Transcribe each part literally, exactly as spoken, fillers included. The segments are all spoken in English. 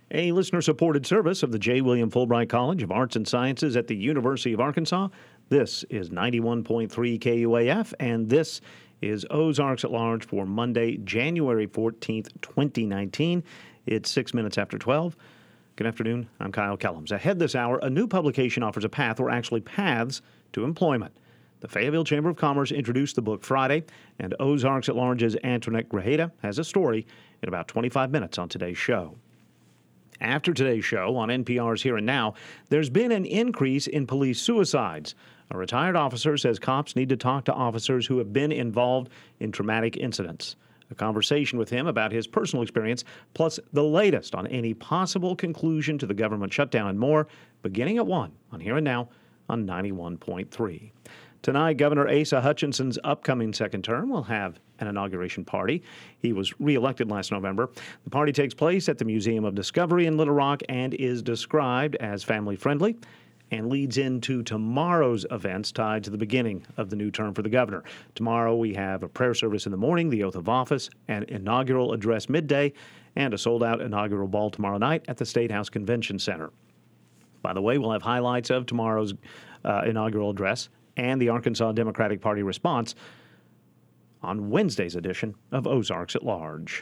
A listener-supported service of the J. William Fulbright College of Arts and Sciences at the University of Arkansas. This is ninety-one point three K U A F, and this is Ozarks at Large for Monday, January fourteenth, twenty nineteen. It's six minutes after twelve. Good afternoon. I'm Kyle Kellums. Ahead this hour, a new publication offers a path, or actually paths, to employment. The Fayetteville Chamber of Commerce introduced the book Friday, and Ozarks at Large's Antoinette Grajeda has a story in about twenty-five minutes on today's show. After today's show on N P R's Here and Now, there's been an increase in police suicides. A retired officer says cops need to talk to officers who have been involved in traumatic incidents. A conversation with him about his personal experience, plus the latest on any possible conclusion to the government shutdown and more, beginning at one on Here and Now on ninety-one point three. Tonight, Governor Asa Hutchinson's upcoming second term will have an inauguration party. He was reelected last November. The party takes place at the Museum of Discovery in Little Rock and is described as family-friendly and leads into tomorrow's events tied to the beginning of the new term for the governor. Tomorrow we have a prayer service in the morning, the oath of office, an inaugural address midday, and a sold-out inaugural ball tomorrow night at the State House Convention Center. By the way, we'll have highlights of tomorrow's uh, inaugural address and the Arkansas Democratic Party response on Wednesday's edition of Ozarks at Large.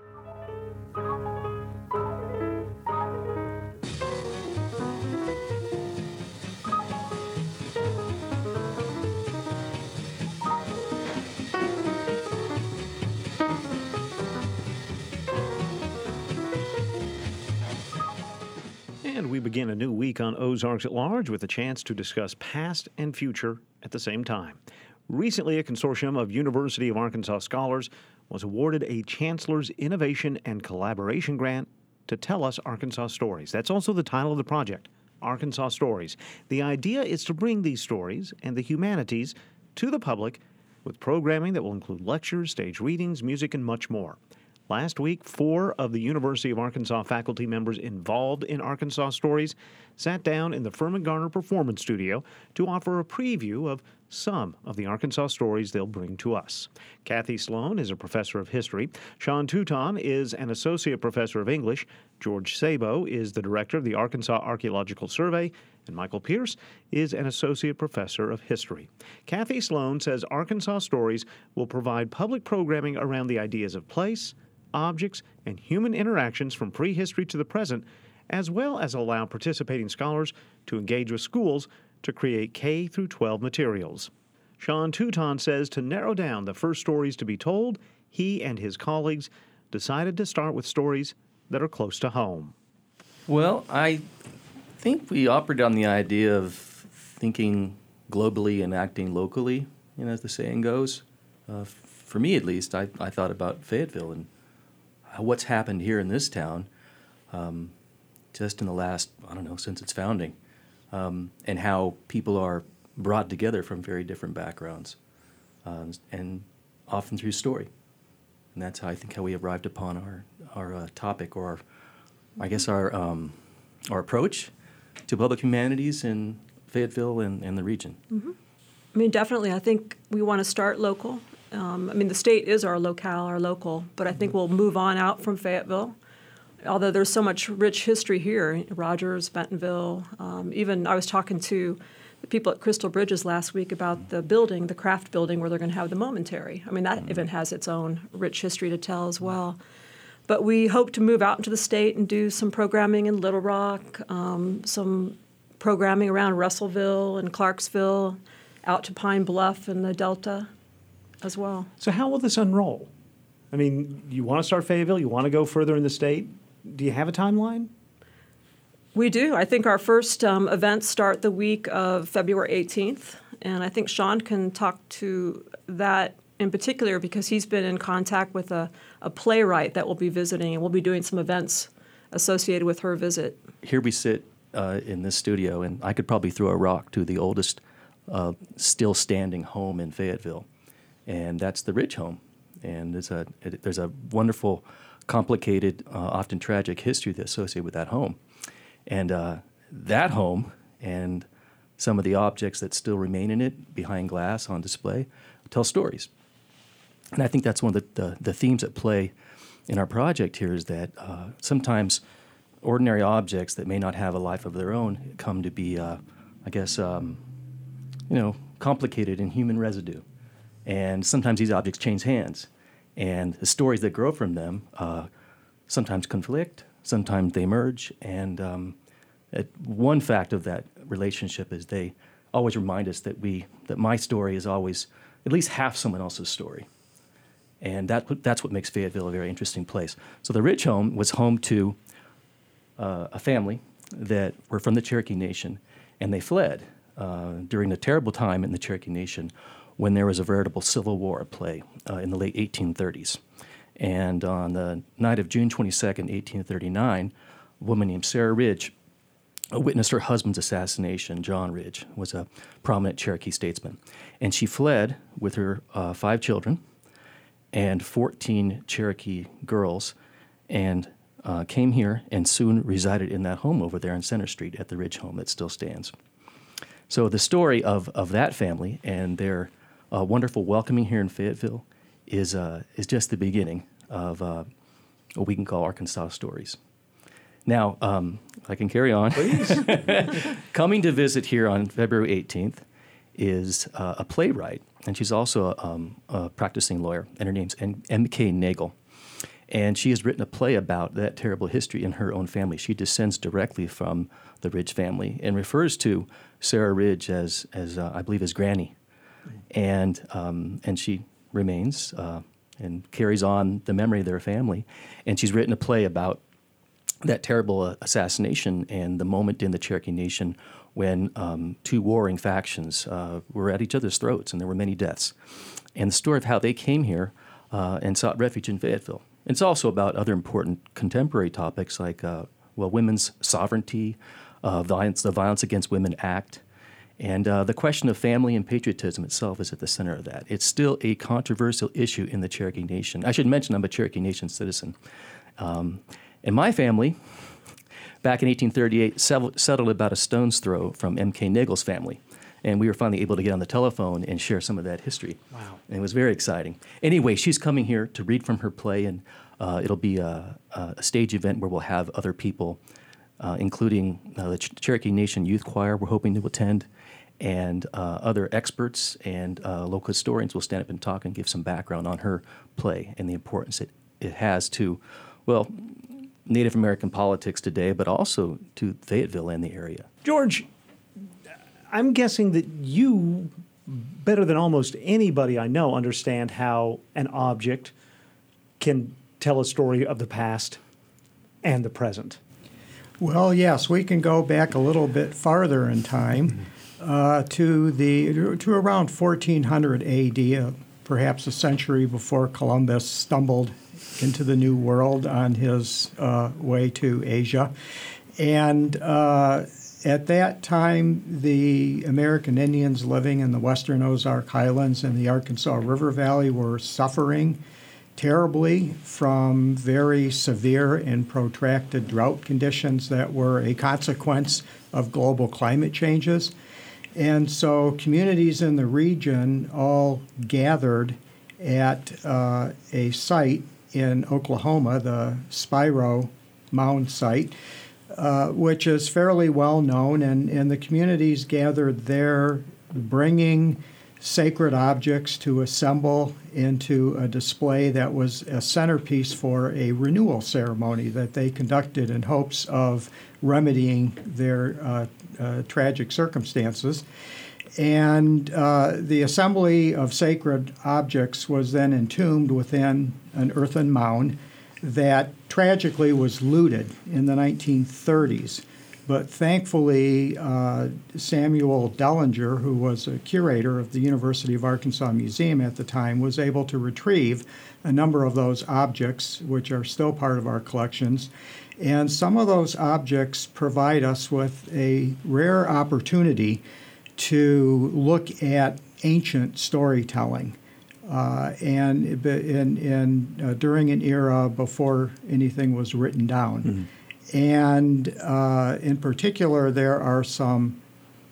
And we begin a new week on Ozarks at Large with a chance to discuss past and future at the same time. Recently, a consortium of University of Arkansas scholars was awarded a Chancellor's Innovation and Collaboration Grant to tell us Arkansas stories. That's also the title of the project, Arkansas Stories. The idea is to bring these stories and the humanities to the public with programming that will include lectures, stage readings, music, and much more. Last week, four of the University of Arkansas faculty members involved in Arkansas Stories sat down in the Furman Garner Performance Studio to offer a preview of some of the Arkansas stories they'll bring to us. Kathy Sloan is a professor of history. Sean Touton is an associate professor of English. George Sabo is the director of the Arkansas Archaeological Survey. And Michael Pierce is an associate professor of history. Kathy Sloan says Arkansas Stories will provide public programming around the ideas of place, objects, and human interactions from prehistory to the present, as well as allow participating scholars to engage with schools to create K through twelve materials. Sean Touton says to narrow down the first stories to be told, he and his colleagues decided to start with stories that are close to home. Well, I think we operated on the idea of thinking globally and acting locally, you know, as the saying goes. Uh, for me, at least, I, I thought about Fayetteville and what's happened here in this town um, just in the last, I don't know, since its founding, um, and how people are brought together from very different backgrounds, uh, and often through story. And that's how I think how we arrived upon our, our uh, topic, or our, I guess our um, our approach to public humanities in Fayetteville and, and the region. Mm-hmm. I mean, definitely, I think we want to start local. Um, I mean, the state is our locale, our local, but I think we'll move on out from Fayetteville. Although there's so much rich history here, Rogers, Bentonville, um, even I was talking to the people at Crystal Bridges last week about the building, the Craft building, where they're going to have the momentary. I mean, that even has its own rich history to tell as well. But we hope to move out into the state and do some programming in Little Rock, um, some programming around Russellville and Clarksville, out to Pine Bluff and the Delta as well. So how will this unroll? I mean, you want to start Fayetteville, you want to go further in the state. Do you have a timeline? We do. I think our first um, events start the week of February eighteenth, and I think Sean can talk to that in particular because he's been in contact with a, a playwright that will be visiting, and we'll be doing some events associated with her visit. Here we sit uh, in this studio, and I could probably throw a rock to the oldest uh, still standing home in Fayetteville. And that's the Ridge home. And there's a, it, there's a wonderful, complicated, uh, often tragic history that's associated with that home. And uh, that home and some of the objects that still remain in it behind glass on display tell stories. And I think that's one of the, the, the themes at play in our project here is that uh, sometimes ordinary objects that may not have a life of their own come to be, uh, I guess, um, you know, complicated in human residue. And sometimes these objects change hands. And the stories that grow from them uh, sometimes conflict, sometimes they merge. And um, it, one fact of that relationship is they always remind us that we that my story is always at least half someone else's story. And that that's what makes Fayetteville a very interesting place. So the Ridge home was home to uh, a family that were from the Cherokee Nation, and they fled uh, during the terrible time in the Cherokee Nation when there was a veritable civil war at play uh, in the late eighteen thirties. And on the night of June twenty-second, eighteen thirty-nine, a woman named Sarah Ridge witnessed her husband's assassination. John Ridge was a prominent Cherokee statesman. And she fled with her uh, five children and fourteen Cherokee girls and uh, came here and soon resided in that home over there on Center Street at the Ridge home that still stands. So the story of, of that family and their uh, wonderful welcoming here in Fayetteville is, uh, is just the beginning of uh, what we can call Arkansas stories. Now, um, I can carry on. Please. Coming to visit here on February eighteenth is uh, a playwright, and she's also a, um, a practicing lawyer, and her name's M K Nagel. And she has written a play about that terrible history in her own family. She descends directly from the Ridge family and refers to Sarah Ridge as, as uh, I believe, as Granny. And, um, and she remains uh, and carries on the memory of their family. And she's written a play about that terrible uh, assassination and the moment in the Cherokee Nation when um, two warring factions uh, were at each other's throats and there were many deaths. And the story of how they came here uh, and sought refuge in Fayetteville. It's also about other important contemporary topics like, uh, well, women's sovereignty, uh, violence, the Violence Against Women Act, and uh, the question of family and patriotism itself is at the center of that. It's still a controversial issue in the Cherokee Nation. I should mention I'm a Cherokee Nation citizen. Um, and my family, back in eighteen thirty-eight, settled about a stone's throw from M K Nagel's family. And we were finally able to get on the telephone and share some of that history. Wow. And it was very exciting. Anyway, she's coming here to read from her play, and uh, it'll be a, a stage event where we'll have other people, uh, including uh, the Ch- Cherokee Nation Youth Choir we're hoping to attend, and uh, other experts and uh, local historians will stand up and talk and give some background on her play and the importance it, it has to, well, Native American politics today, but also to Fayetteville and the area. George, I'm guessing that you, better than almost anybody I know, understand how an object can tell a story of the past and the present. Well, yes, we can go back a little bit farther in time uh, to the to around fourteen hundred A D, uh, perhaps a century before Columbus stumbled into the New World on his uh, way to Asia. And uh, at that time, the American Indians living in the western Ozark Highlands and the Arkansas River Valley were suffering terribly from very severe and protracted drought conditions that were a consequence of global climate changes. And so communities in the region all gathered at uh, a site in Oklahoma, the Spiro Mound site, uh, which is fairly well known, and, and the communities gathered there bringing sacred objects to assemble into a display that was a centerpiece for a renewal ceremony that they conducted in hopes of remedying their uh, uh, tragic circumstances. And uh, the assembly of sacred objects was then entombed within an earthen mound that tragically was looted in the nineteen thirties. But thankfully, uh, Samuel Dellinger, who was a curator of the University of Arkansas Museum at the time, was able to retrieve a number of those objects, which are still part of our collections. And some of those objects provide us with a rare opportunity to look at ancient storytelling. Uh, and in, in, uh, during an era before anything was written down. Mm-hmm. And uh, in particular, there are some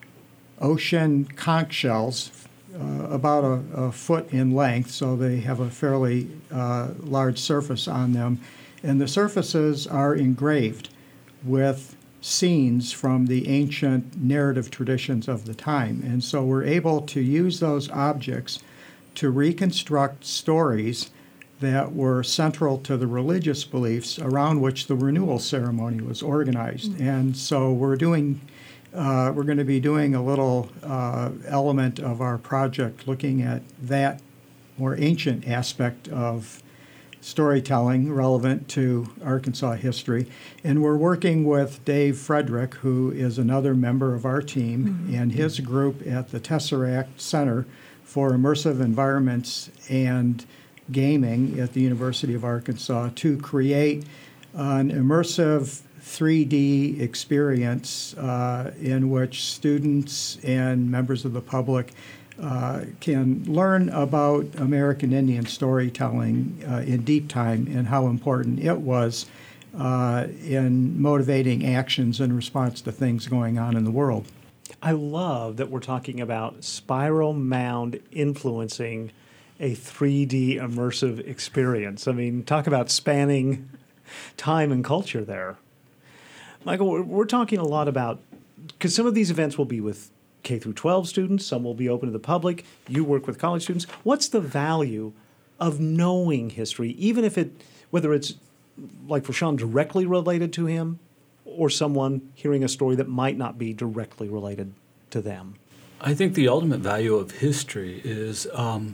ocean conch shells, uh, about a, a foot in length, so they have a fairly uh, large surface on them. And the surfaces are engraved with scenes from the ancient narrative traditions of the time. And so we're able to use those objects to reconstruct stories that were central to the religious beliefs around which the renewal ceremony was organized. Mm-hmm. And so we're doing, uh, we're going to be doing a little uh, element of our project looking at that more ancient aspect of storytelling relevant to Arkansas history. And we're working with Dave Frederick, who is another member of our team, mm-hmm. and his group at the Tesseract Center for Immersive Environments and Gaming at the University of Arkansas to create an immersive three D experience uh, in which students and members of the public uh, can learn about American Indian storytelling uh, in deep time and how important it was uh, in motivating actions in response to things going on in the world. I love that we're talking about Spiral Mound influencing a three D immersive experience. I mean, talk about spanning time and culture there. Michael, we're, we're talking a lot about, because some of these events will be with K through twelve students, some will be open to the public. You work with college students. What's the value of knowing history, even if it, whether it's like for Sean directly related to him, or someone hearing a story that might not be directly related to them? I think the ultimate value of history is um,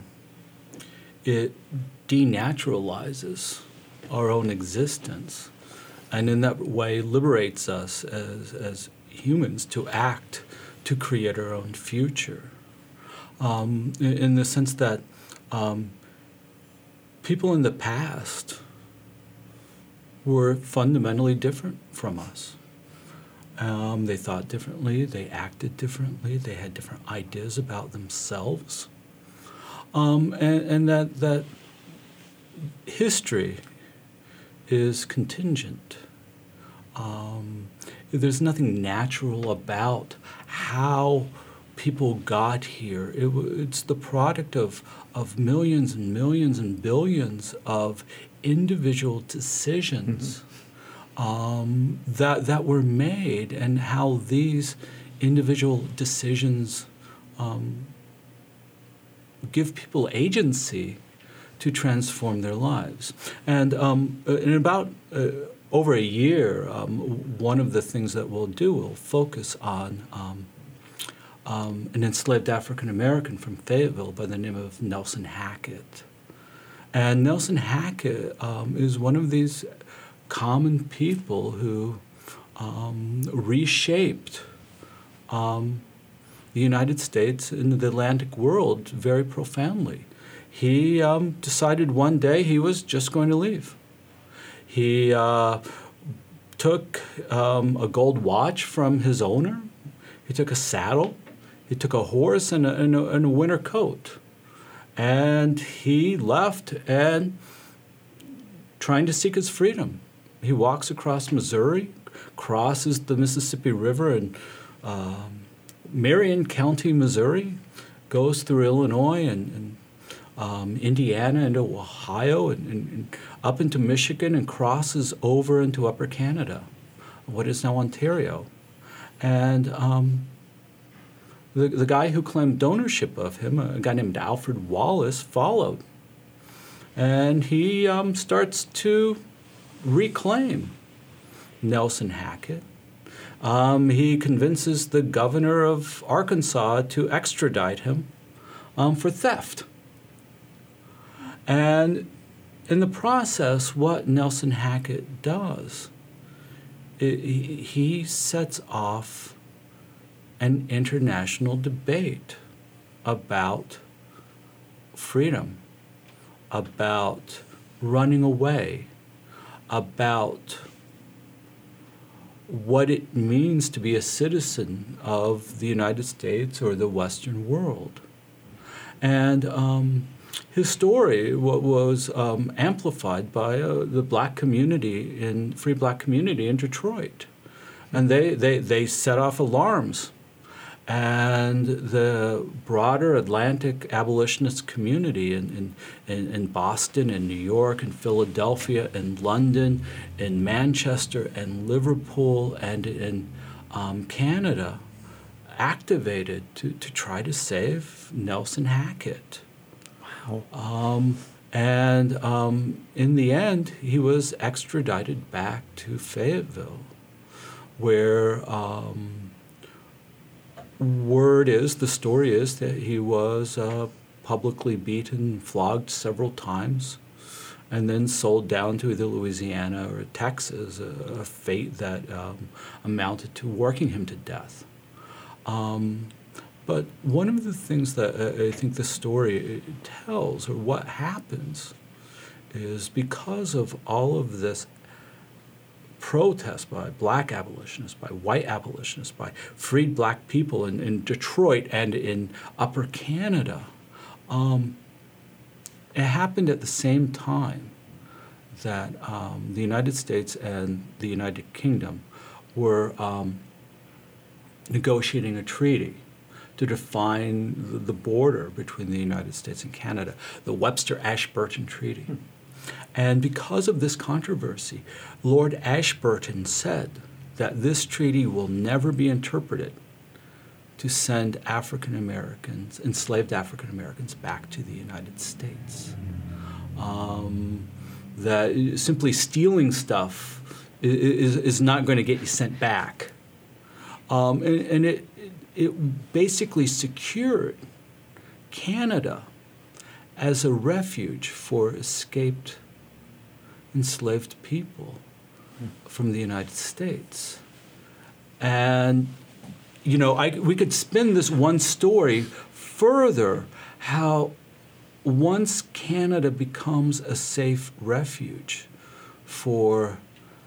it denaturalizes our own existence, and in that way liberates us as, as humans to act, to create our own future. Um, in, in the sense that um, people in the past were fundamentally different from us. Um, they thought differently, they acted differently, they had different ideas about themselves. Um, and, and that that history is contingent. Um, there's nothing natural about how people got here. It, it's the product of, of millions and millions and billions of individual decisions mm-hmm. um, that that were made, and how these individual decisions um, give people agency to transform their lives. And um, in about uh, over a year, um, one of the things that we'll do, we'll focus on um, um, an enslaved African American from Fayetteville by the name of Nelson Hackett. And Nelson Hackett um, is one of these common people who um, reshaped um, the United States and the Atlantic world very profoundly. He um, decided one day he was just going to leave. He uh, took um, a gold watch from his owner. He took a saddle. He took a horse and a, and a, and a winter coat. And he left and trying to seek his freedom. He walks across Missouri, crosses the Mississippi River in um, Marion County, Missouri, goes through Illinois and, and um, Indiana into Ohio and, and, and up into Michigan, and crosses over into Upper Canada, what is now Ontario. And um, The, the guy who claimed ownership of him, a guy named Alfred Wallace, followed. And he um, starts to reclaim Nelson Hackett. Um, he convinces the governor of Arkansas to extradite him um, for theft. And in the process, what Nelson Hackett does, it, he, he sets off an international debate about freedom, about running away, about what it means to be a citizen of the United States or the Western world. And um, his story w- was um, amplified by uh, the black community, in free black community in Detroit. And they, they, they set off alarms. And the broader Atlantic abolitionist community in, in, in, in Boston and New York and Philadelphia and London and Manchester and Liverpool and in um, Canada activated to, to try to save Nelson Hackett. Wow. Um, and um, in the end, he was extradited back to Fayetteville, where um, word is, the story is that he was uh, publicly beaten, flogged several times, and then sold down to either Louisiana or Texas, a, a fate that um, amounted to working him to death. Um, but one of the things that uh, I think the story tells, or what happens, is because of all of this protest by black abolitionists, by white abolitionists, by freed black people in, in Detroit and in Upper Canada, um, it happened at the same time that um, the United States and the United Kingdom were um, negotiating a treaty to define the border between the United States and Canada, the Webster-Ashburton Treaty. Hmm. And because of this controversy, Lord Ashburton said that this treaty will never be interpreted to send African Americans, enslaved African Americans, back to the United States. Um, that simply stealing stuff is, is not going to get you sent back. Um, and and it, it basically secured Canada as a refuge for escaped enslaved people from the United States. And, you know, I, we could spin this one story further, how once Canada becomes a safe refuge for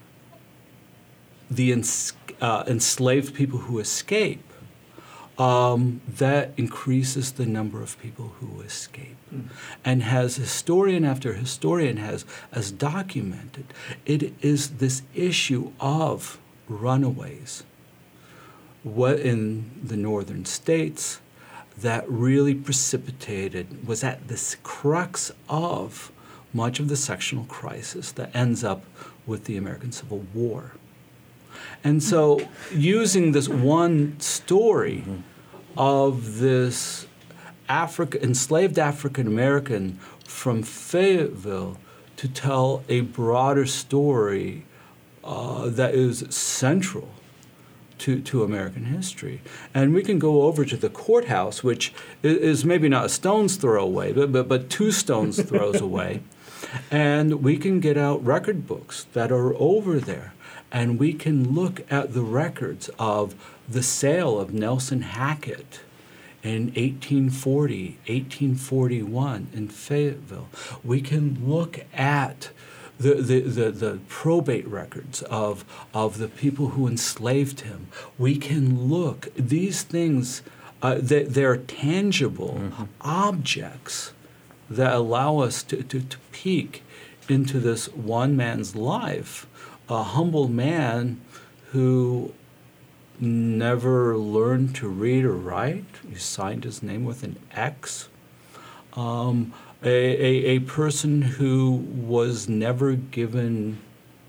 the ens- uh, enslaved people who escape, Um, that increases the number of people who escape. Mm. And as historian after historian has, has documented, it is this issue of runaways what in the northern states that really precipitated, was at the crux of much of the sectional crisis that ends up with the American Civil War. And so using this one story mm-hmm. of this Africa, enslaved African American from Fayetteville to tell a broader story uh, that is central to, to American history. And we can go over to the courthouse, which is maybe not a stone's throw away, but, but, but two stones throws away. And we can get out record books that are over there. And we can look at the records of the sale of Nelson Hackett in eighteen forty, eighteen forty-one in Fayetteville. We can look at the, the, the, the probate records of, of the people who enslaved him. We can look, these things, uh, they, they're tangible mm-hmm. objects that allow us to, to, to peek into this one man's life. A humble man who never learned to read or write. He signed his name with an X. Um, a, a, a person who was never given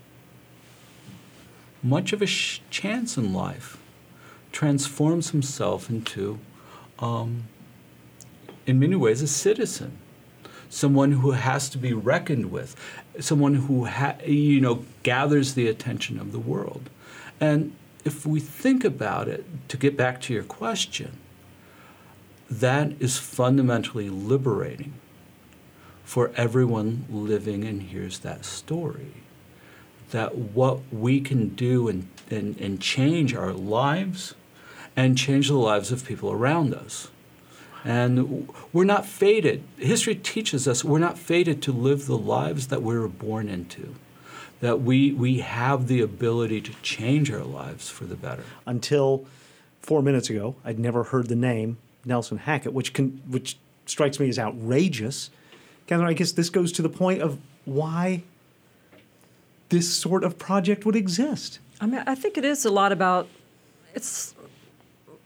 much of a sh- chance in life, transforms himself into, um, in many ways, a citizen. Someone who has to be reckoned with, someone who ha- you know gathers the attention of the world. And if we think about it, to get back to your question, that is fundamentally liberating for everyone living and hears that story. That what we can do and, and, and change our lives and change the lives of people around us. And we're not fated. History teaches us we're not fated to live the lives that we were born into, that we we have the ability to change our lives for the better. Until four minutes ago, I'd never heard the name Nelson Hackett, which can, which strikes me as outrageous. Catherine, I guess this goes to the point of why this sort of project would exist. I mean, I think it is a lot about, it's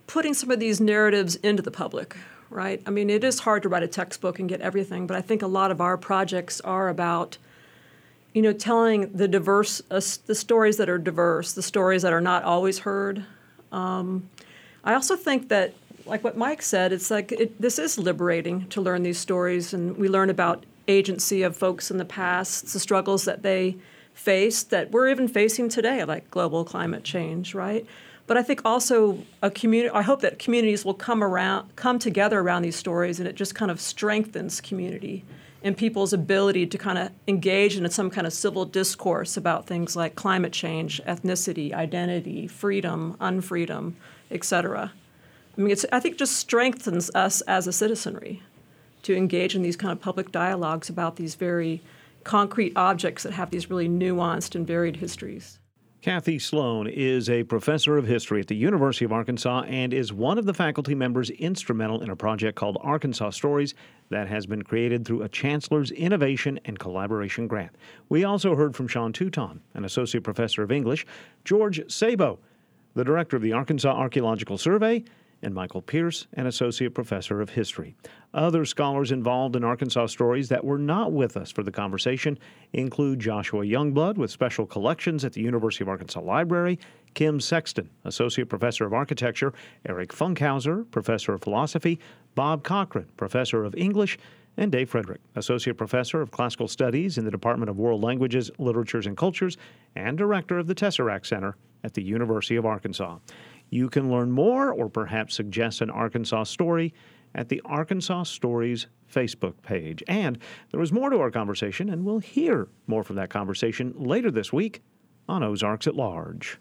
putting some of these narratives into the public, right? I mean, it is hard to write a textbook and get everything, but I think a lot of our projects are about, you know, telling the diverse, uh, the stories that are diverse, the stories that are not always heard. Um, I also think that, like what Mike said, it's like it, this is liberating to learn these stories, and we learn about agency of folks in the past, the struggles that they faced that we're even facing today, like global climate change, right? But I think also a community. I hope that communities will come around, come together around these stories, and it just kind of strengthens community and people's ability to kind of engage in some kind of civil discourse about things like climate change, ethnicity, identity, freedom, unfreedom, et cetera. I mean, it's, I think it just strengthens us as a citizenry to engage in these kind of public dialogues about these very concrete objects that have these really nuanced and varied histories. Kathy Sloan is a professor of history at the University of Arkansas and is one of the faculty members instrumental in a project called Arkansas Stories that has been created through a Chancellor's Innovation and Collaboration Grant. We also heard from Sean Touton, an associate professor of English, George Sabo, the director of the Arkansas Archaeological Survey, and Michael Pierce, an associate professor of history. Other scholars involved in Arkansas Stories that were not with us for the conversation include Joshua Youngblood with Special Collections at the University of Arkansas Library, Kim Sexton, associate professor of architecture, Eric Funkhauser, professor of philosophy, Bob Cochran, professor of English, and Dave Frederick, associate professor of classical studies in the Department of World Languages, Literatures, and Cultures, and director of the Tesseract Center at the University of Arkansas. You can learn more or perhaps suggest an Arkansas story at the Arkansas Stories Facebook page. And there was more to our conversation, and we'll hear more from that conversation later this week on Ozarks at Large.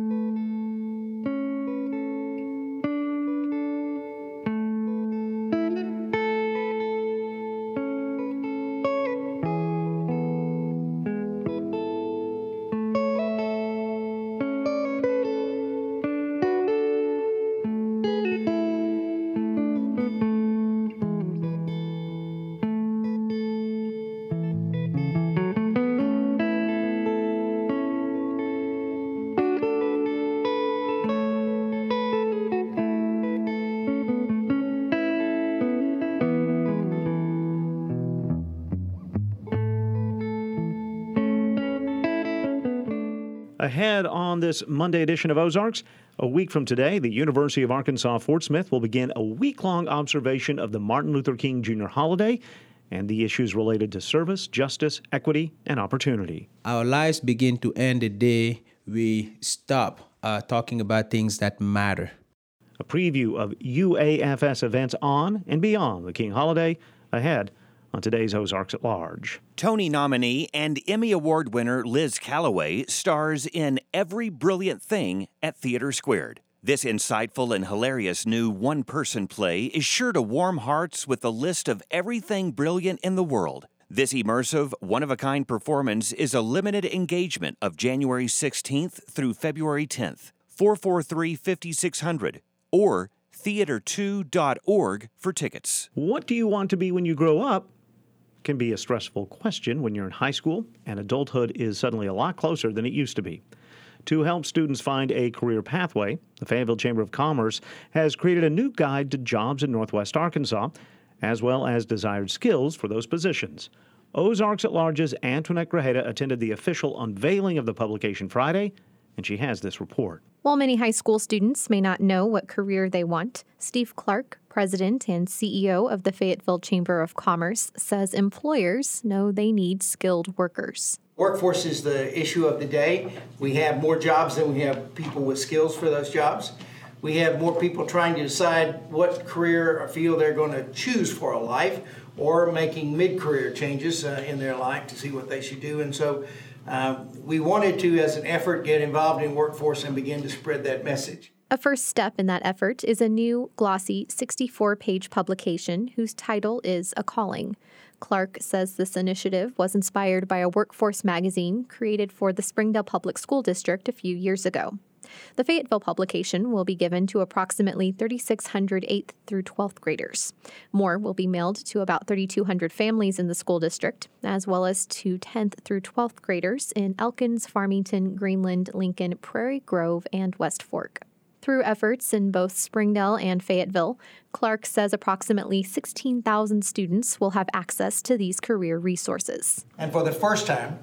Ahead on this Monday edition of Ozarks, a week from today, the University of Arkansas Fort Smith will begin a week-long observation of the Martin Luther King Junior holiday and the issues related to service, justice, equity, and opportunity. Our lives begin to end the day we stop uh, talking about things that matter. A preview of U A F S events on and beyond the King holiday ahead on today's Ozarks at Large. Tony nominee and Emmy Award winner Liz Callaway stars in Every Brilliant Thing at Theater Squared. This insightful and hilarious new one-person play is sure to warm hearts with a list of everything brilliant in the world. This immersive, one-of-a-kind performance is a limited engagement of January sixteenth through February tenth. four four three, five six zero zero or theater two dot org for tickets. What do you want to be when you grow up? Can be a stressful question when you're in high school and adulthood is suddenly a lot closer than it used to be. To help students find a career pathway, the Fayetteville Chamber of Commerce has created a new guide to jobs in Northwest Arkansas, as well as desired skills for those positions. Ozarks at Large's Antoinette Grajeda attended the official unveiling of the publication Friday, and she has this report. While many high school students may not know what career they want, Steve Clark, president and C E O of the Fayetteville Chamber of Commerce, says employers know they need skilled workers. Workforce is the issue of the day. We have more jobs than we have people with skills for those jobs. We have more people trying to decide what career or field they're going to choose for a life, or making mid-career changes uh, in their life to see what they should do. And so uh, we wanted to, as an effort, get involved in workforce and begin to spread that message. A first step in that effort is a new, glossy, sixty-four page publication whose title is A Calling. Clark says this initiative was inspired by a workforce magazine created for the Springdale Public School District a few years ago. The Fayetteville publication will be given to approximately three thousand six hundred eighth through twelfth graders. More will be mailed to about three thousand two hundred families in the school district, as well as to tenth through twelfth graders in Elkins, Farmington, Greenland, Lincoln, Prairie Grove, and West Fork. Through efforts in both Springdale and Fayetteville, Clark says approximately sixteen thousand students will have access to these career resources. And for the first time,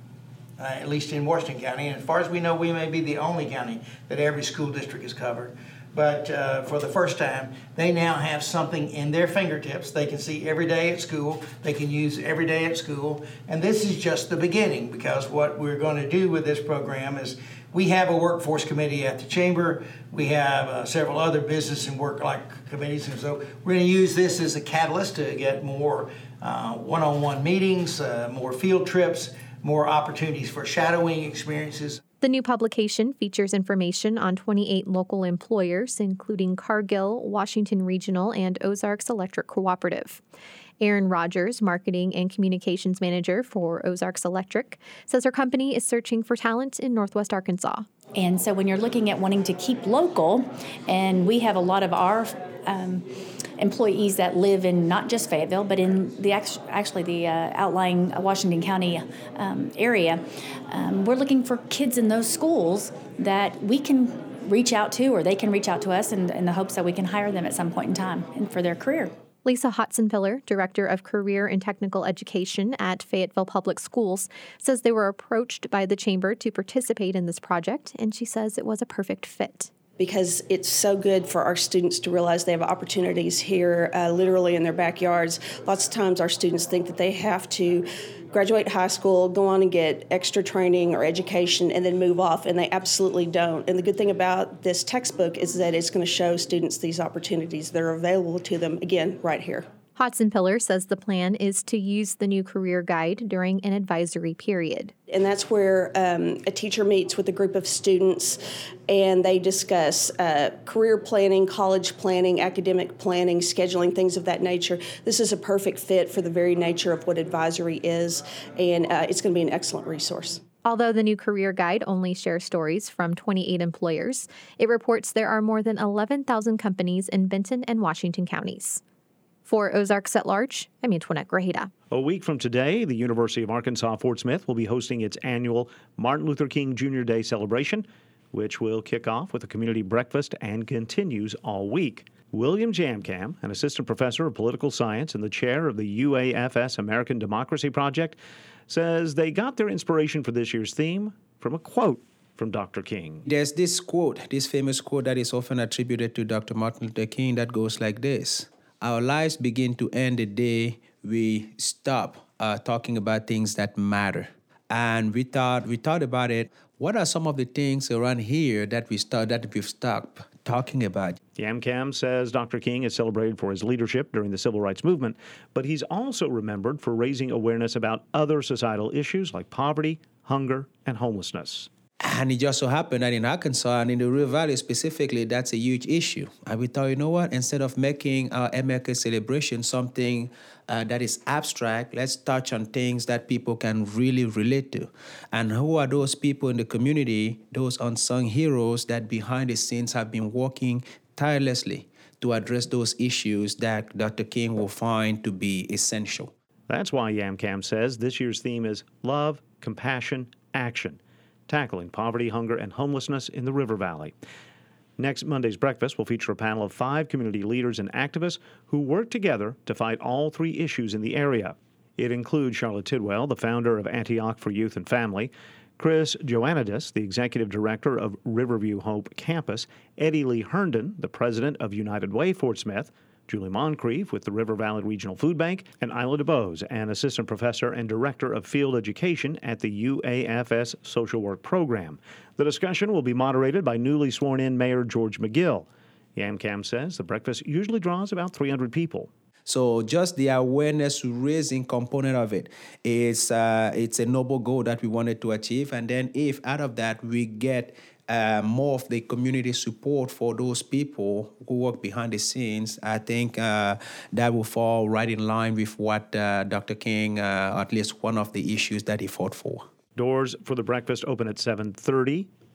uh, at least in Washington County, and as far as we know, we may be the only county that every school district is covered, but uh, for the first time, they now have something in their fingertips they can see every day at school, they can use every day at school, and this is just the beginning, because what we're going to do with this program is we have a workforce committee at the chamber. We have uh, several other business and work-like committees, and so we're going to use this as a catalyst to get more uh, one-on-one meetings, uh, more field trips, more opportunities for shadowing experiences. The new publication features information on twenty-eight local employers, including Cargill, Washington Regional, and Ozarks Electric Cooperative. Aaron Rogers, Marketing and Communications Manager for Ozarks Electric, says her company is searching for talent in Northwest Arkansas. And so when you're looking at wanting to keep local, and we have a lot of our um, employees that live in not just Fayetteville, but in the actually the uh, outlying Washington County um, area, um, we're looking for kids in those schools that we can reach out to, or they can reach out to us in, in the hopes that we can hire them at some point in time and for their career. Lisa Hotson-Piller, Director of Career and Technical Education at Fayetteville Public Schools, says they were approached by the Chamber to participate in this project, and she says it was a perfect fit. Because it's so good for our students to realize they have opportunities here, uh, literally in their backyards. Lots of times our students think that they have to graduate high school, go on and get extra training or education, and then move off, and they absolutely don't. And the good thing about this textbook is that it's going to show students these opportunities that are available to them, again, right here. Hotson-Piller says the plan is to use the new career guide during an advisory period. And that's where um, a teacher meets with a group of students and they discuss uh, career planning, college planning, academic planning, scheduling, things of that nature. This is a perfect fit for the very nature of what advisory is, and uh, it's going to be an excellent resource. Although the new career guide only shares stories from twenty-eight employers, it reports there are more than eleven thousand companies in Benton and Washington counties. For Ozarks at Large, I'm Antoinette Grajeda. A week from today, the University of Arkansas Fort Smith will be hosting its annual Martin Luther King Junior Day celebration, which will kick off with a community breakfast and continues all week. William Jamcam, an assistant professor of political science and the chair of the U A F S American Democracy Project, says they got their inspiration for this year's theme from a quote from Doctor King. There's this quote, this famous quote that is often attributed to Doctor Martin Luther King that goes like this: "Our lives begin to end the day we stop uh, talking about things that matter." And we thought we thought about it. What are some of the things around here that we start that we've stopped talking about? Jamcam says Doctor King is celebrated for his leadership during the civil rights movement, but he's also remembered for raising awareness about other societal issues like poverty, hunger, and homelessness. And it just so happened that in Arkansas and in the River Valley specifically, that's a huge issue. And we thought, you know what, instead of making our M L K celebration something uh, that is abstract, let's touch on things that people can really relate to. And who are those people in the community, those unsung heroes that behind the scenes have been working tirelessly to address those issues that Doctor King will find to be essential. That's why Jamcam says this year's theme is Love, Compassion, Action, tackling poverty, hunger, and homelessness in the River Valley. Next Monday's breakfast will feature a panel of five community leaders and activists who work together to fight all three issues in the area. It includes Charlotte Tidwell, the founder of Antioch for Youth and Family, Chris Joannidis, the executive director of Riverview Hope Campus, Eddie Lee Herndon, the president of United Way Fort Smith, Julie Moncrief with the River Valley Regional Food Bank, and Isla DeBose, an assistant professor and director of field education at the U A F S Social Work Program. The discussion will be moderated by newly sworn-in Mayor George McGill. Jamcam says the breakfast usually draws about three hundred people. So just the awareness raising component of it is uh, it's a noble goal that we wanted to achieve. And then if out of that we get Uh, more of the community support for those people who work behind the scenes, I think uh, that will fall right in line with what uh, Doctor King, uh, at least one of the issues that he fought for. Doors for the breakfast open at seven thirty.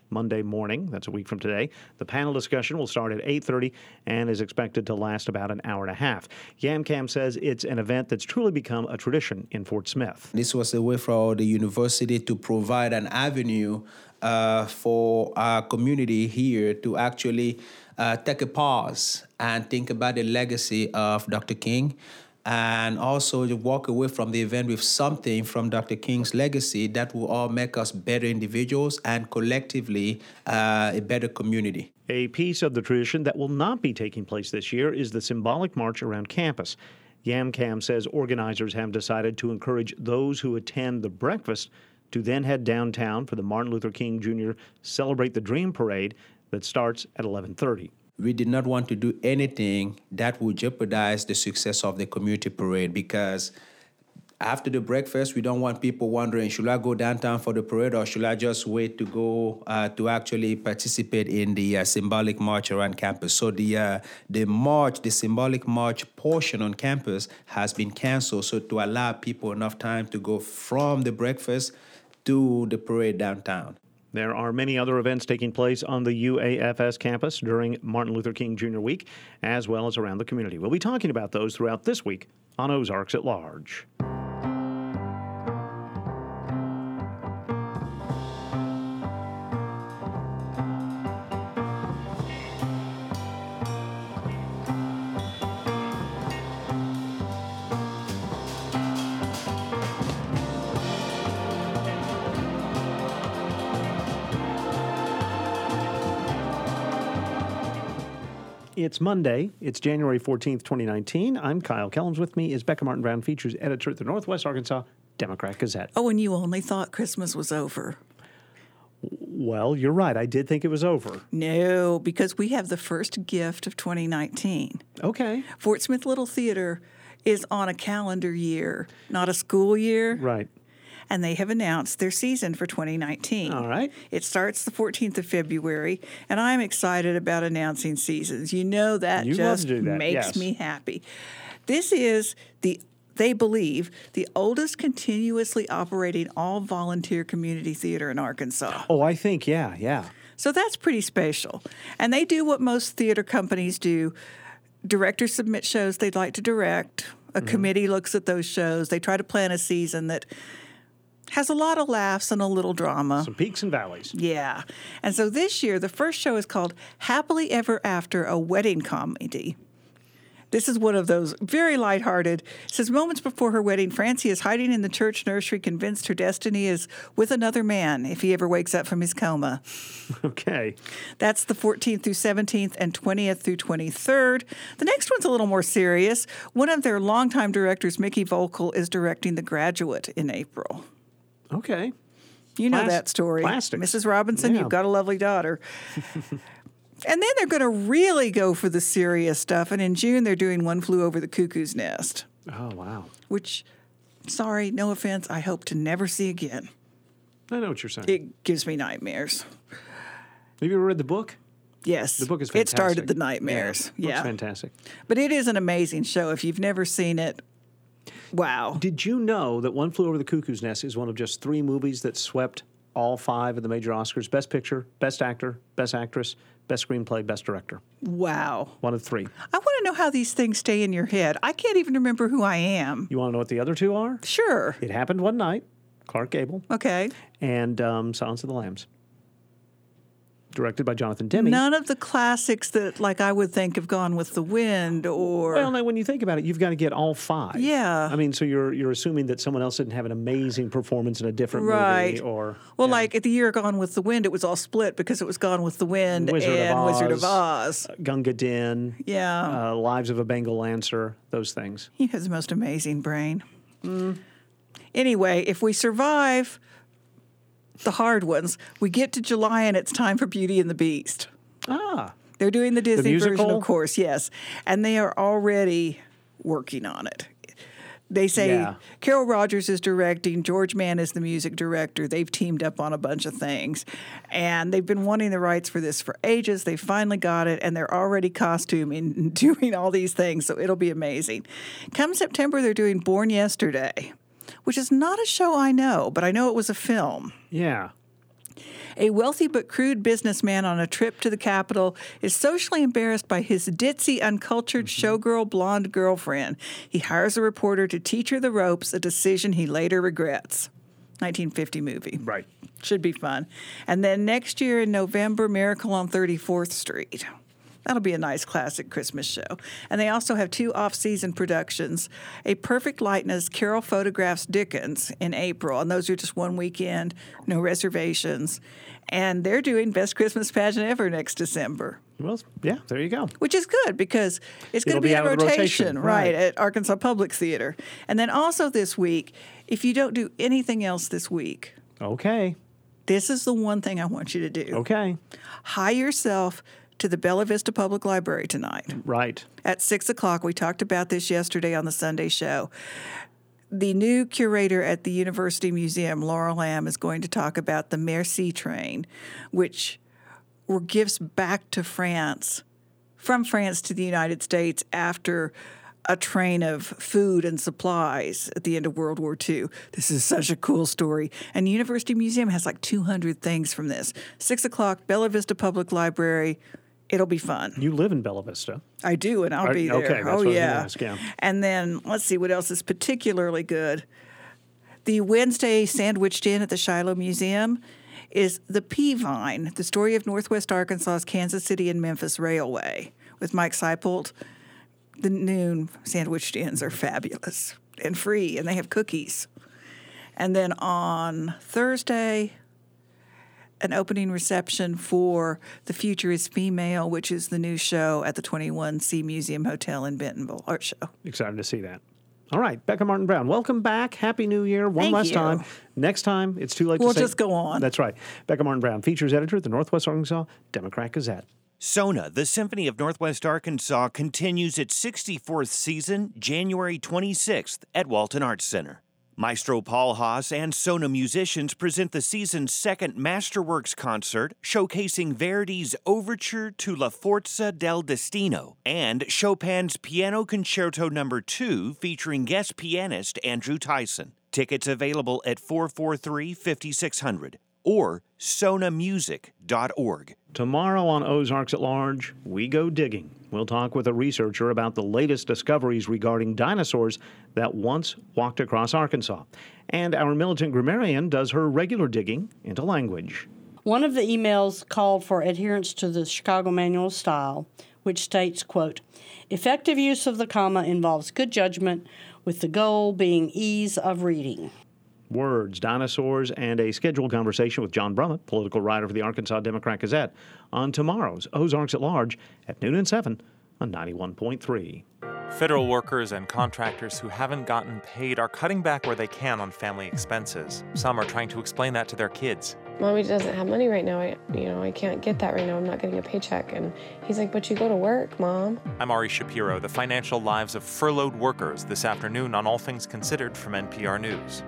Monday morning. That's a week from today. The panel discussion will start at eight thirty and is expected to last about an hour and a half. YamCam says it's an event that's truly become a tradition in Fort Smith. This was a way for the university to provide an avenue uh, for our community here to actually uh, take a pause and think about the legacy of Doctor King, and also to walk away from the event with something from Doctor King's legacy that will all make us better individuals and collectively uh, a better community. A piece of the tradition that will not be taking place this year is the symbolic march around campus. YamCam says organizers have decided to encourage those who attend the breakfast to then head downtown for the Martin Luther King Junior Celebrate the Dream Parade that starts at eleven thirty. We did not want to do anything that would jeopardize the success of the community parade, because after the breakfast, we don't want people wondering, should I go downtown for the parade or should I just wait to go uh, to actually participate in the uh, symbolic march around campus? So the uh, the march, the symbolic march portion on campus has been canceled, so to allow people enough time to go from the breakfast to the parade downtown. There are many other events taking place on the U A F S campus during Martin Luther King Junior Week, as well as around the community. We'll be talking about those throughout this week on Ozarks at Large. It's Monday. It's January fourteenth, twenty nineteen. I'm Kyle Kellums. With me is Becca Martin Brown, features editor at the Northwest Arkansas Democrat Gazette. Oh, and you only thought Christmas was over. Well, you're right. I did think it was over. No, because we have the first gift of twenty nineteen. Okay. Fort Smith Little Theater is on a calendar year, not a school year. Right. And they have announced their season for twenty nineteen. All right. It starts the fourteenth of February, and I'm excited about announcing seasons. You know that you just love to do that. makes Yes. me happy. This is the they believe the oldest continuously operating all-volunteer community theater in Arkansas. Oh, I think, yeah, yeah. So that's pretty special. And they do what most theater companies do. Directors submit shows they'd like to direct. A mm-hmm. committee looks at those shows. They try to plan a season that has a lot of laughs and a little drama. Some peaks and valleys. Yeah. And so this year, the first show is called Happily Ever After, a wedding comedy. This is one of those very lighthearted. It says, moments before her wedding, Francie is hiding in the church nursery, convinced her destiny is with another man if he ever wakes up from his coma. Okay. That's the fourteenth through seventeenth and twentieth through twenty-third. The next one's a little more serious. One of their longtime directors, Mickey Volkel, is directing The Graduate in April. Okay. You know Plas- that story. Plastics. Missus Robinson, Yeah. you've got a lovely daughter. And then they're going to really go for the serious stuff. And in June, they're doing One Flew Over the Cuckoo's Nest. Oh, wow. Which, sorry, no offense, I hope to never see again. I know what you're saying. It gives me nightmares. Have you ever read the book? Yes. The book is It fantastic. started the nightmares. Yeah. Yeah. It's fantastic. But it is an amazing show. If you've never seen it, wow. Did you know that One Flew Over the Cuckoo's Nest is one of just three movies that swept all five of the major Oscars? Best Picture, Best Actor, Best Actress, Best Screenplay, Best Director. Wow. One of three. I want to know how these things stay in your head. I can't even remember who I am. You want to know what the other two are? Sure. It Happened One Night, Clark Gable, Okay. and um, Silence of the Lambs. Directed by Jonathan Demme. None of the classics that, like, I would think of Gone with the Wind or... Well, now, when you think about it, you've got to get all five. Yeah. I mean, so you're you're assuming that someone else didn't have an amazing performance in a different Right. movie, or Well, yeah. like at the year Gone with the Wind, it was all split because it was Gone with the Wind Wizard of and Wizard of Oz. Oz. Gunga Din, Yeah. uh, Lives of a Bengal Lancer, those things. He has the most amazing brain. Mm. Anyway, if we survive the hard ones, we get to July and it's time for Beauty and the Beast. Ah. They're doing the Disney version, musical? of course, yes. And they are already working on it. They say Yeah. Carol Rogers is directing, George Mann is the music director. They've teamed up on a bunch of things. And they've been wanting the rights for this for ages. They finally got it, and they're already costuming and doing all these things, so it'll be amazing. Come September, they're doing Born Yesterday, which is not a show I know, but I know it was a film. Yeah. A wealthy but crude businessman on a trip to the Capitol is socially embarrassed by his ditzy, uncultured showgirl blonde girlfriend. He hires a reporter to teach her the ropes, a decision he later regrets. nineteen fifty movie. Right. Should be fun. And then next year in November, Miracle on thirty-fourth Street. That'll be a nice classic Christmas show. And they also have two off-season productions, A Perfect Likeness, Carol Photographs Dickens in April, and those are just one weekend, no reservations. And they're doing Best Christmas Pageant Ever next December. Well, yeah, there you go. Which is good because it's going to be, be in out of the rotation, rotation, right, right, at Arkansas Public Theater. And then also this week, if you don't do anything else this week, okay, this is the one thing I want you to do. Okay. Hie yourself to the Bella Vista Public Library tonight. Right. At six o'clock. We talked about this yesterday on the Sunday show. The new curator at the University Museum, Laura Lamb, is going to talk about the Merci train, which were gifts back to France, from France to the United States after a train of food and supplies at the end of World War Two. This is such a cool story. And the University Museum has like two hundred things from this. six o'clock, Bella Vista Public Library. It'll be fun. You live in Bella Vista. I do, and I'll Are- be there. okay, that's oh, what I was yeah. gonna ask, yeah. And then let's see what else is particularly good. The Wednesday Sandwiched In at the Shiloh Museum is The Peavine, the story of Northwest Arkansas's Kansas City and Memphis Railway with Mike Seipold. The noon Sandwiched Ins are fabulous and free, and they have cookies. And then on Thursday, an opening reception for The Future is Female, which is the new show at the twenty-one C Museum Hotel in Bentonville, art show. Excited to see that. All right, Becca Martin Brown, welcome back. Happy New Year. One Thank last you. time. Next time, it's too late We'll to say. just go on. That's right. Becca Martin Brown, features editor at the Northwest Arkansas Democrat Gazette. SONA, the Symphony of Northwest Arkansas, continues its sixty-fourth season January twenty-sixth at Walton Arts Center. Maestro Paul Haas and SONA musicians present the season's second Masterworks concert, showcasing Verdi's Overture to La Forza del Destino and Chopin's Piano Concerto Number two, featuring guest pianist Andrew Tyson. Tickets available at four four three, five six zero zero or sona music dot org. Tomorrow on Ozarks at Large, we go digging. We'll talk with a researcher about the latest discoveries regarding dinosaurs that once walked across Arkansas. And our militant grammarian does her regular digging into language. One of the emails called for adherence to the Chicago Manual of Style, which states, quote, effective use of the comma involves good judgment with the goal being ease of reading. Words, dinosaurs, and a scheduled conversation with John Brummett, political writer for the Arkansas Democrat Gazette, on tomorrow's Ozarks at Large at noon and seven on ninety-one point three. Federal workers and contractors who haven't gotten paid are cutting back where they can on family expenses. Some are trying to explain that to their kids. Mommy doesn't have money right now. I, you know, I can't get that right now. I'm not getting a paycheck. And he's like, but you go to work, Mom. I'm Ari Shapiro, the financial lives of furloughed workers, this afternoon on All Things Considered from N P R News.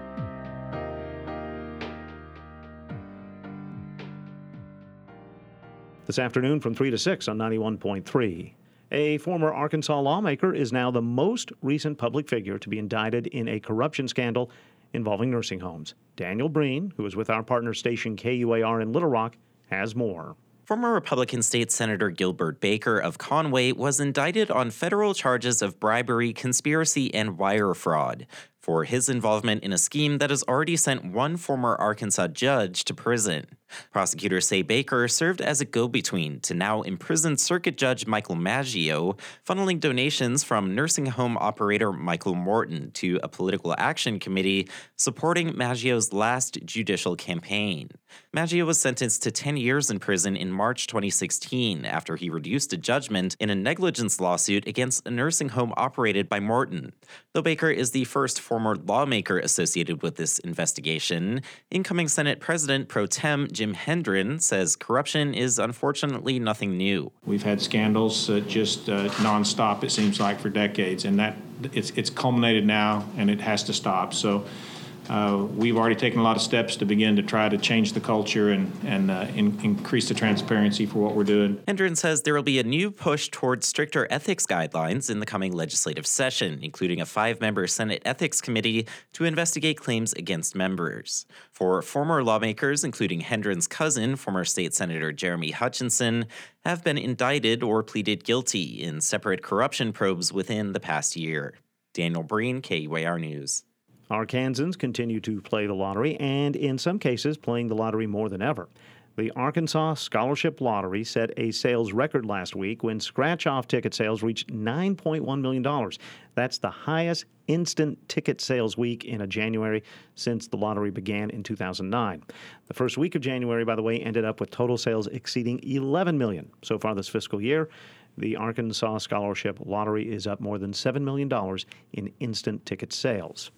This afternoon from three to six on ninety-one point three. A former Arkansas lawmaker is now the most recent public figure to be indicted in a corruption scandal involving nursing homes. Daniel Breen, who is with our partner station K U A R in Little Rock, has more. Former Republican State Senator Gilbert Baker of Conway was indicted on federal charges of bribery, conspiracy, and wire fraud for his involvement in a scheme that has already sent one former Arkansas judge to prison. Prosecutors say Baker served as a go-between to now imprisoned Circuit Judge Michael Maggio, funneling donations from nursing home operator Michael Morton to a political action committee supporting Maggio's last judicial campaign. Maggio was sentenced to ten years in prison in March twenty sixteen after he reduced a judgment in a negligence lawsuit against a nursing home operated by Morton. Though Baker is the first former lawmaker associated with this investigation, incoming Senate President Pro Tem Jim Hendren says corruption is unfortunately nothing new. We've had scandals uh, just uh, nonstop, it seems like, for decades, and that it's it's culminated now, and it has to stop. So uh, we've already taken a lot of steps to begin to try to change the culture and, and uh, in, increase the transparency for what we're doing. Hendren says there will be a new push towards stricter ethics guidelines in the coming legislative session, including a five-member Senate Ethics Committee to investigate claims against members. For former lawmakers, including Hendren's cousin, former state Senator Jeremy Hutchinson, have been indicted or pleaded guilty in separate corruption probes within the past year. Daniel Breen, K U A R News. Arkansans continue to play the lottery, and in some cases, playing the lottery more than ever. The Arkansas Scholarship Lottery set a sales record last week when scratch-off ticket sales reached nine point one million dollars. That's the highest instant ticket sales week in a January since the lottery began in two thousand nine. The first week of January, by the way, ended up with total sales exceeding eleven million dollars so far this fiscal year. The Arkansas Scholarship Lottery is up more than seven million dollars in instant ticket sales.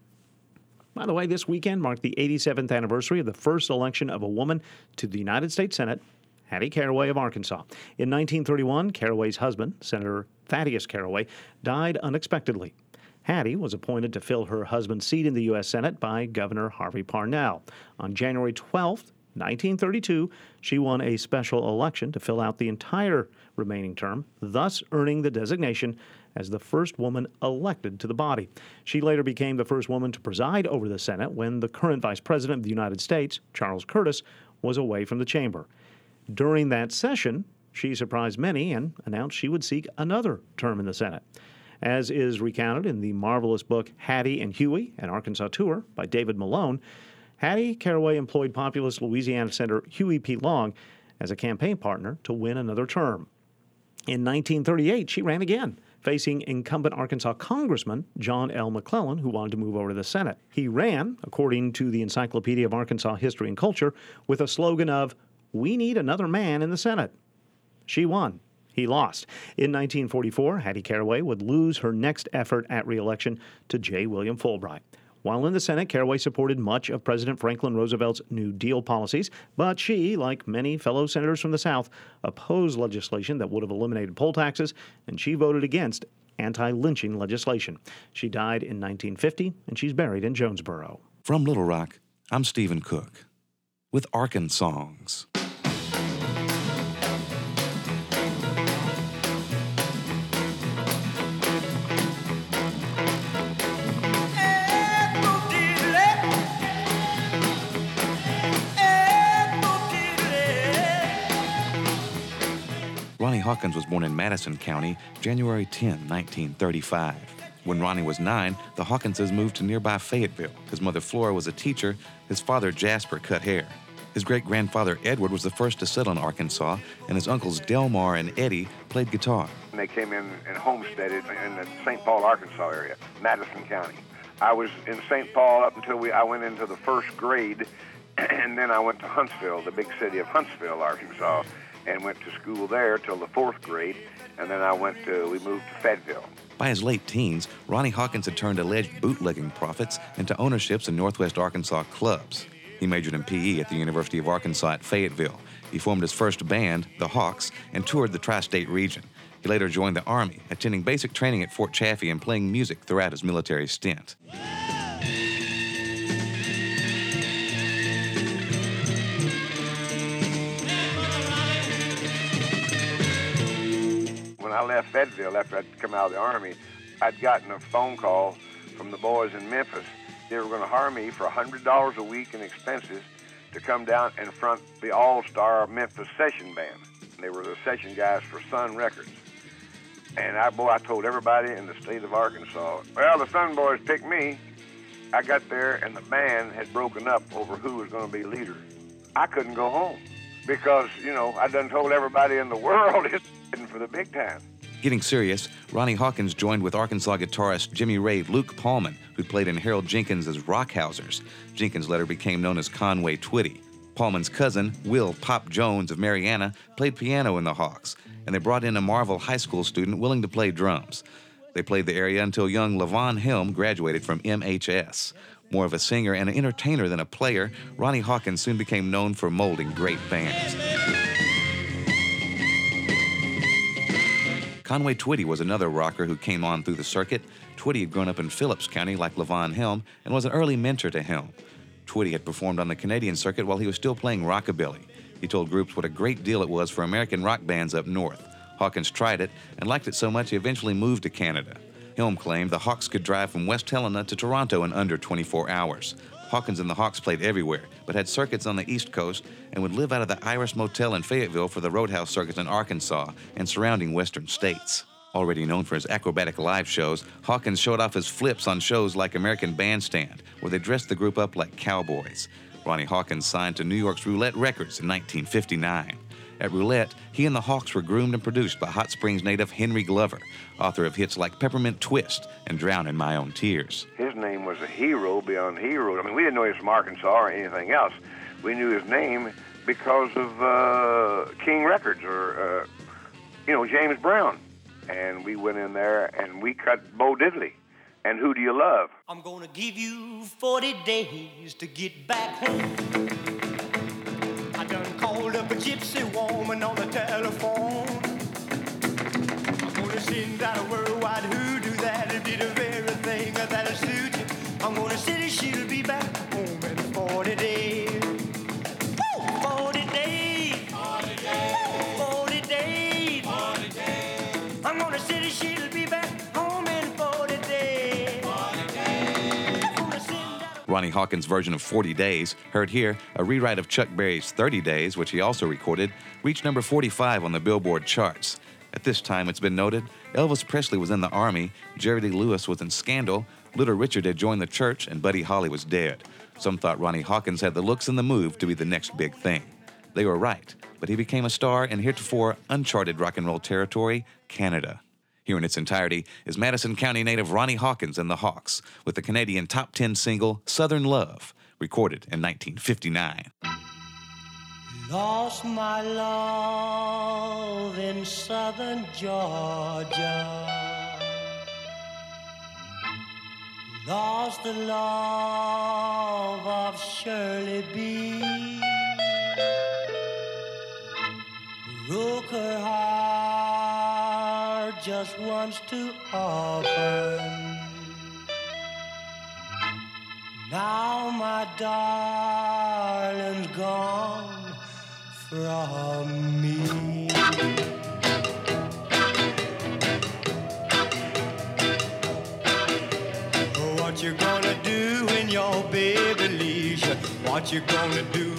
By the way, this weekend marked the eighty-seventh anniversary of the first election of a woman to the United States Senate, Hattie Caraway of Arkansas. In nineteen thirty-one, Caraway's husband, Senator Thaddeus Caraway, died unexpectedly. Hattie was appointed to fill her husband's seat in the U S Senate by Governor Harvey Parnell. On January twelfth, nineteen thirty-two, she won a special election to fill out the entire remaining term, thus earning the designation as the first woman elected to the body. She later became the first woman to preside over the Senate when the current Vice President of the United States, Charles Curtis, was away from the chamber. During that session, she surprised many and announced she would seek another term in the Senate. As is recounted in the marvelous book Hattie and Huey, an Arkansas Tour by David Malone, Hattie Caraway employed populist Louisiana Senator Huey P. Long as a campaign partner to win another term. In nineteen thirty-eight, she ran again, facing incumbent Arkansas Congressman John L. McClellan, who wanted to move over to the Senate. He ran, according to the Encyclopedia of Arkansas History and Culture, with a slogan of, "We need another man in the Senate." She won. He lost. In nineteen forty-four, Hattie Caraway would lose her next effort at re-election to J. William Fulbright. While in the Senate, Caraway supported much of President Franklin Roosevelt's New Deal policies, but she, like many fellow senators from the South, opposed legislation that would have eliminated poll taxes, and she voted against anti-lynching legislation. She died in nineteen fifty, and she's buried in Jonesboro. From Little Rock, I'm Stephen Cook with Arkansongs. Ronnie Hawkins was born in Madison County, January tenth, nineteen thirty-five. When Ronnie was nine, the Hawkinses moved to nearby Fayetteville. His mother Flora was a teacher. His father Jasper cut hair. His great-grandfather Edward was the first to settle in Arkansas, and his uncles Delmar and Eddie played guitar. They came in and homesteaded in the Saint Paul, Arkansas area, Madison County. I was in Saint Paul up until we I went into the first grade, and then I went to Huntsville, the big city of Huntsville, Arkansas, and went to school there till the fourth grade, and then I went to, we moved to Fayetteville. By his late teens, Ronnie Hawkins had turned alleged bootlegging profits into ownerships in Northwest Arkansas clubs. He majored in P E at the University of Arkansas at Fayetteville. He formed his first band, the Hawks, and toured the tri-state region. He later joined the Army, attending basic training at Fort Chaffee and playing music throughout his military stint. When I left Fayetteville after I'd come out of the Army, I'd gotten a phone call from the boys in Memphis. They were going to hire me for one hundred dollars a week in expenses to come down and front the All-Star Memphis Session Band. They were the session guys for Sun Records. And I, boy, I told everybody in the state of Arkansas, well, the Sun Boys picked me. I got there, and the band had broken up over who was going to be leader. I couldn't go home because, you know, I done told everybody in the world it's for the big time. Getting serious, Ronnie Hawkins joined with Arkansas guitarist Jimmy Ray Luke Paulman, who played in Harold Jenkins' Rockhousers. Jenkins later became known as Conway Twitty. Paulman's cousin, Will Pop Jones of Marianna, played piano in the Hawks, and they brought in a Marvel High School student willing to play drums. They played the area until young Levon Helm graduated from M H S. More of a singer and an entertainer than a player, Ronnie Hawkins soon became known for molding great bands. Conway Twitty was another rocker who came on through the circuit. Twitty had grown up in Phillips County like Levon Helm and was an early mentor to Helm. Twitty had performed on the Canadian circuit while he was still playing rockabilly. He told groups what a great deal it was for American rock bands up north. Hawkins tried it and liked it so much he eventually moved to Canada. Helm claimed the Hawks could drive from West Helena to Toronto in under twenty-four hours. Hawkins and the Hawks played everywhere, but had circuits on the East Coast and would live out of the Iris Motel in Fayetteville for the Roadhouse circuits in Arkansas and surrounding western states. Already known for his acrobatic live shows, Hawkins showed off his flips on shows like American Bandstand, where they dressed the group up like cowboys. Ronnie Hawkins signed to New York's Roulette Records in nineteen fifty-nine. At Roulette, he and the Hawks were groomed and produced by Hot Springs native Henry Glover, author of hits like Peppermint Twist and Drown in My Own Tears. His name was a hero beyond heroes. I mean, we didn't know he was from Arkansas or anything else. We knew his name because of uh, King Records or, uh, you know, James Brown. And we went in there and we cut Bo Diddley. And Who Do You Love? I'm gonna give you forty days to get back home. I done called up a gypsy woman on the telephone. I'm gonna send out a worldwide hoodoo that'll be the very thing that'll suit you. I'm gonna say she'll be back home in forty days. Woo! forty days. forty days. forty days. forty days. I'm gonna say she'll be back home in forty days. forty days. Ronnie Hawkins' version of forty days, heard here, a rewrite of Chuck Berry's thirty days, which he also recorded, reached number forty-five on the Billboard charts. At this time, it's been noted, Elvis Presley was in the Army, Jerry Lee Lewis was in Scandal, Little Richard had joined the church, and Buddy Holly was dead. Some thought Ronnie Hawkins had the looks and the move to be the next big thing. They were right, but he became a star in heretofore uncharted rock and roll territory, Canada. Here in its entirety is Madison County native Ronnie Hawkins and the Hawks with the Canadian top ten single Southern Love, recorded in nineteen fifty-nine. Lost my love in southern Georgia. Lost the love of Shirley B. Broke her heart just once too often. Now my darling's gone from me. What you gonna do when your baby leaves you? What you gonna do?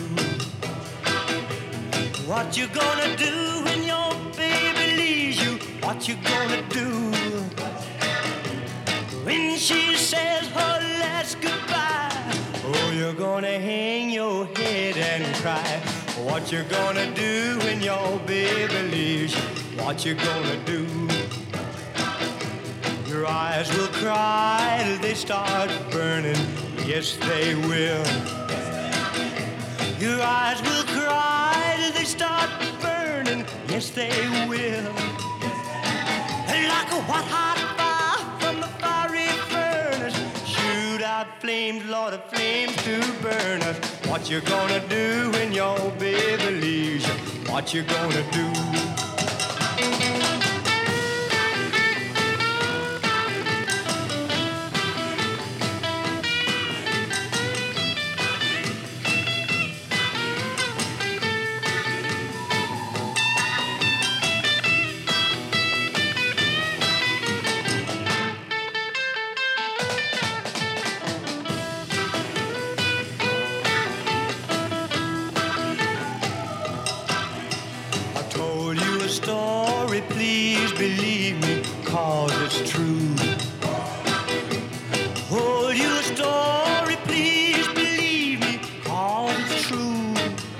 What you gonna do when your baby leaves you? What you gonna do? When she says her last goodbye, oh, you're gonna hang your head and cry. What you gonna do when your baby leaves you? What you gonna do? Your eyes will cry till they start burning. Yes, they will. Your eyes will cry till they start burning. Yes, they will. And like a white hot fire from the fiery furnace, shoot out flames, Lord, of flames to burn us. What you gonna do when your baby leaves you? What you gonna do? Story, please believe me, cause it's true. Told you a story, please believe me, cause it's true.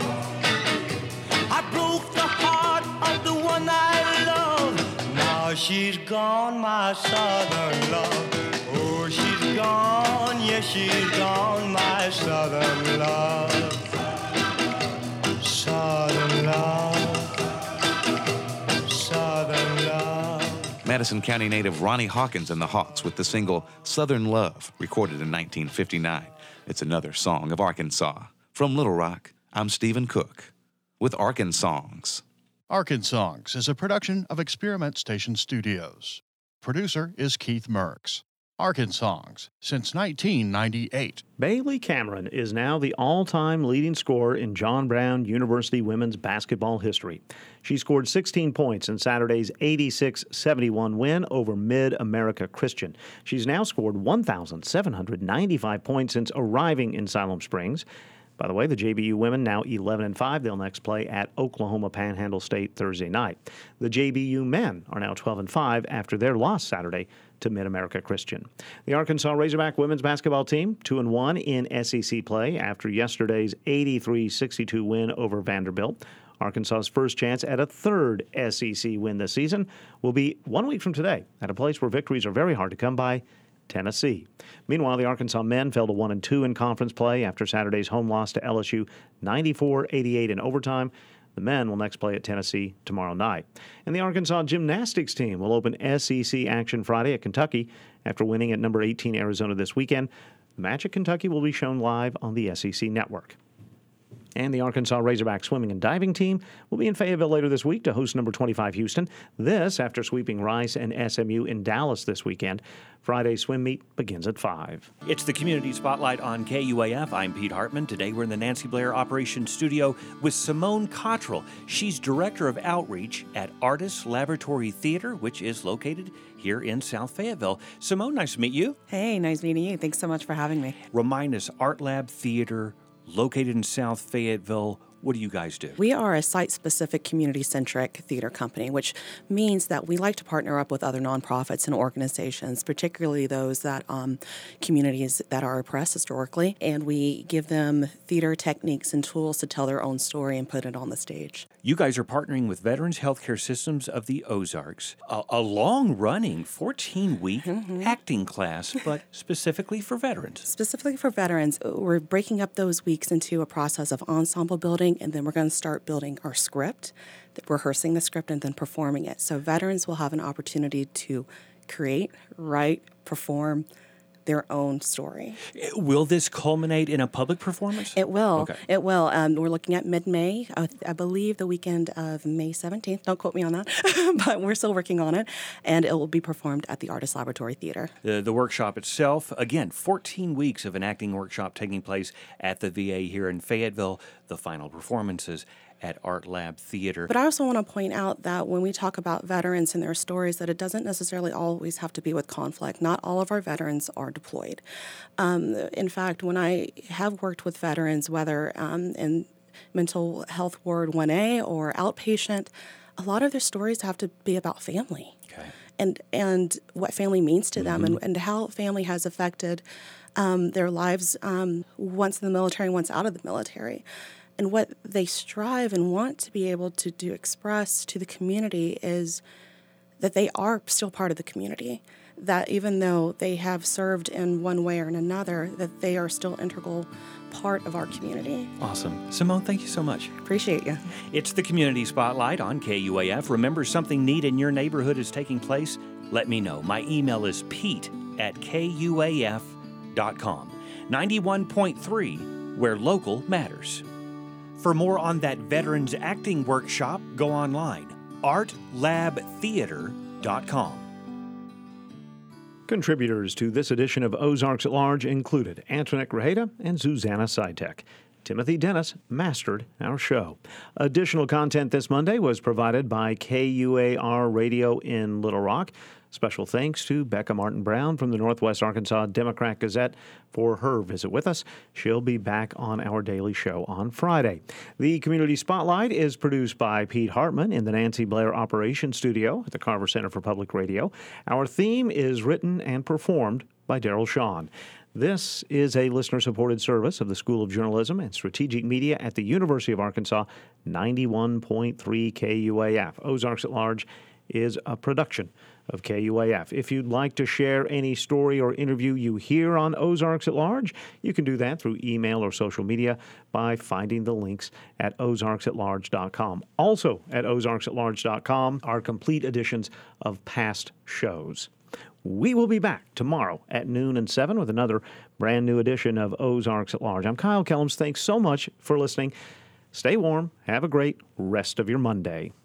I broke the heart of the one I love. Now she's gone, my southern love. Oh, she's gone, yes, she's gone, my southern love. Southern love. Madison County native Ronnie Hawkins and the Hawks with the single Southern Love, recorded in nineteen fifty-nine. It's another song of Arkansas. From Little Rock, I'm Stephen Cook with Arkansongs. Arkansongs is a production of Experiment Station Studios. Producer is Keith Merks. Arkansans since nineteen ninety-eight. Bailey Cameron is now the all-time leading scorer in John Brown University women's basketball history. She scored sixteen points in Saturday's eighty-six seventy-one win over Mid-America Christian. She's now scored one thousand seven hundred ninety-five points since arriving in Siloam Springs. By the way, the J B U women now eleven and five. They'll next play at Oklahoma Panhandle State Thursday night. The J B U men are now twelve and five after their loss Saturday to Mid-America Christian. The Arkansas Razorback women's basketball team two and one in S E C play after yesterday's eighty-three sixty-two win over Vanderbilt. Arkansas's first chance at a third S E C win this season will be one week from today at a place where victories are very hard to come by, Tennessee. Meanwhile, the Arkansas men fell to one and two in conference play after Saturday's home loss to L S U ninety-four eighty-eight in overtime. The men will next play at Tennessee tomorrow night. And the Arkansas gymnastics team will open S E C action Friday at Kentucky after winning at number eighteen Arizona this weekend. The match at Kentucky will be shown live on the S E C network. And the Arkansas Razorback swimming and diving team will be in Fayetteville later this week to host number twenty-five Houston. This after sweeping Rice and S M U in Dallas this weekend. Friday's swim meet begins at five. It's the Community Spotlight on K U A F. I'm Pete Hartman. Today we're in the Nancy Blair Operations Studio with Simone Cottrell. She's Director of Outreach at Artis Laboratory Theater, which is located here in South Fayetteville. Simone, nice to meet you. Hey, nice meeting you. Thanks so much for having me. Remind us, Art Lab Theater, located in South Fayetteville. What do you guys do? We are a site-specific, community-centric theater company, which means that we like to partner up with other nonprofits and organizations, particularly those that um, communities that are oppressed historically, and we give them theater techniques and tools to tell their own story and put it on the stage. You guys are partnering with Veterans Healthcare Systems of the Ozarks, a, a long-running fourteen-week mm-hmm. acting class, but specifically for veterans. Specifically for veterans, we're breaking up those weeks into a process of ensemble building, and then we're going to start building our script, rehearsing the script, and then performing it. So veterans will have an opportunity to create, write, perform their own story. Will this culminate in a public performance? It will. Okay. It will. Um, we're looking at mid-May, I, I believe the weekend of May seventeenth. Don't quote me on that, but we're still working on it. And it will be performed at the Artis Laboratory Theater. The, the workshop itself, again, fourteen weeks of an acting workshop taking place at the V A here in Fayetteville. The final performances at Art Lab Theater. But I also want to point out that when we talk about veterans and their stories, that it doesn't necessarily always have to be with conflict. Not all of our veterans are deployed. Um, in fact, when I have worked with veterans, whether um, in mental health ward one A or outpatient, a lot of their stories have to be about family. Okay. And, and what family means to them Mm-hmm. and, and how family has affected um, their lives um, once in the military, once out of the military. And what they strive and want to be able to do express to the community is that they are still part of the community, that even though they have served in one way or in another, that they are still integral part of our community. Awesome. Simone, thank you so much. Appreciate you. It's the Community Spotlight on K U A F. Remember, something neat in your neighborhood is taking place? Let me know. My email is pete at K U A F dot com. ninety-one point three, where local matters. For more on that Veterans Acting Workshop, go online, art lab theater dot com. Contributors to this edition of Ozarks at Large included Antoinette Grajeda and Susanna Sidek. Timothy Dennis mastered our show. Additional content this Monday was provided by K U A R Radio in Little Rock. Special thanks to Becca Martin Brown from the Northwest Arkansas Democrat Gazette for her visit with us. She'll be back on our daily show on Friday. The Community Spotlight is produced by Pete Hartman in the Nancy Blair Operations Studio at the Carver Center for Public Radio. Our theme is written and performed by Daryl Shawn. This is a listener-supported service of the School of Journalism and Strategic Media at the University of Arkansas, ninety-one point three K U A F. Ozarks at Large is a production of K U A F. If you'd like to share any story or interview you hear on Ozarks at Large, you can do that through email or social media by finding the links at ozarks at large dot com. Also at ozarks at large dot com are complete editions of past shows. We will be back tomorrow at noon and seven with another brand new edition of Ozarks at Large. I'm Kyle Kellums. Thanks so much for listening. Stay warm. Have a great rest of your Monday.